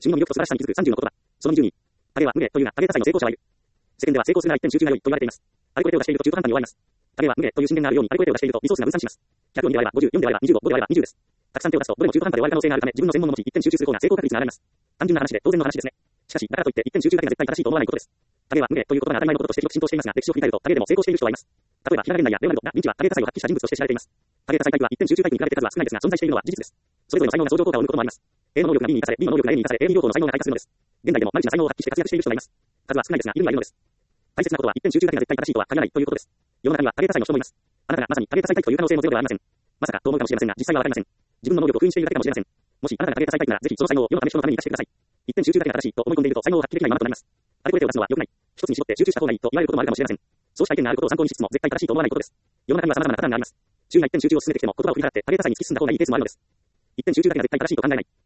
主義の魅力と素晴らしさに気づく30の言葉。その20に、影は無芸というが、影多彩の成功者はいる。世間では成功するなら一点集中が良いと言われています。あれこれ手を出していると中途半端に終わります。影は無芸という信念があるように、あれこれ手を出しているとリソースが分散します。100を2で割れば50、4で割れば25、5で割れば20です。たくさん手を出すと、どれも中途半端で終わる可能性があるため、自分の専門の持ち一点集中する方が成功確率が上がります。単純な話で当然の話ですね。しかし、だからといって一点集中だけが絶対正しいと思わないことです。影は無芸ということが当たり前のこととして広く浸透していますが、歴史を振り返ると、影でも成功している人はいます。例えば、平賀源内やレオナルド、ダ・ヴィンチは影多彩を発揮した人物として知られています。影多彩タイプは一点集中タイプに比べて数は少ないですが、存在しているのは事実です。それぞれの才能が相乗効果を生むこともあります。A の能力が B に生かされ、B の能力が A に生かされ、A に両方の才能が開花するのです。現代でもマルチな才能を発揮して活躍している人がいます。数は少ないですが、いるにはいるのです。大切なことは一点集中だけが絶対正しいとは限らないということです。世の中には影多彩の人もいます。あなたがまさに影多彩タイプという可能性もゼロではありません。まさかと思うかもしれませんが、実際はわかりません。自分の能力を封印しているだけかもしれません。もしあなたが影多彩タイプなら、ぜひその才能を世のため人のために生かしてください。一点集中だけが正しいと思い込んでいると才能を発揮できないままとなります。あれこれ手を出すのは良くない。一つに絞って集中した方がいいと言われることもあるかもしれません。そうした意見があることを参考にしつつも絶対正しいと思わないことです。世の中には様々なパターンがあります。周囲が一点集中を進めてきても言葉を振り払って影多彩に突き進んだ方がいいケースもあるのです。一点集中だけが絶対正しいと考えない。